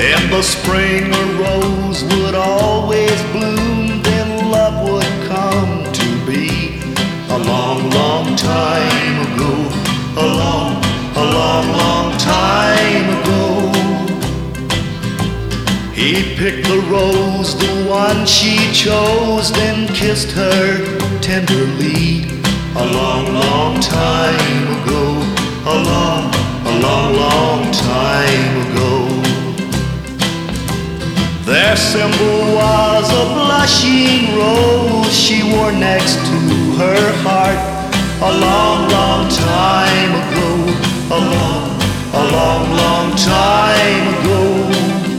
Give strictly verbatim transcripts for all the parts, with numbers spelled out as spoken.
In the spring a rose would always bloom, then love would come to be. A long, long time ago, a long, a long, long time ago. He picked the rose, the one she chose, then kissed her tenderly. A long, long time ago, a long, a long, long time ago. Their symbol was a blushing rose she wore next to her heart. A long, long time ago, a long, a long, long time ago.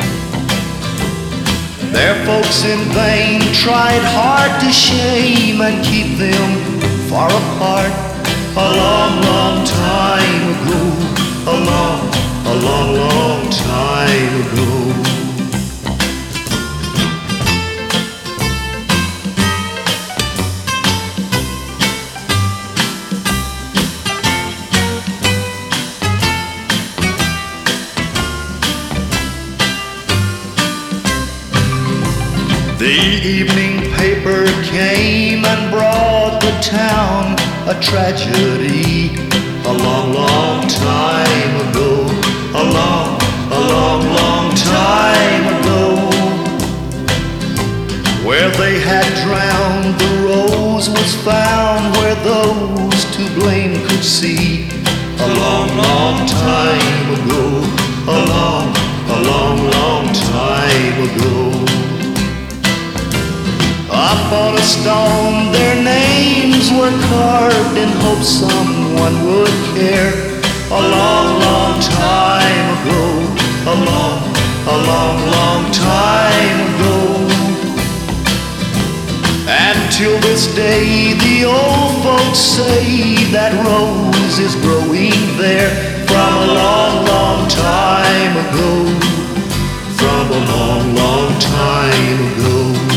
Their folks in vain tried hard to shame and keep them far apart. A long, long time ago, a long, a long, long time ago. The evening paper came and brought the town a tragedy. A long, long time ago, a long, a long, long time ago. Where they had drowned, the rose was found, where those to blame could see. A long, long time ago, a long, a long, long time ago. Up on a stone their names were carved in hope someone would care. A long, long time ago, a long, a long, long time ago. And till this day the old folks say that rose is growing there. From a long, long time ago, from a long, long time ago.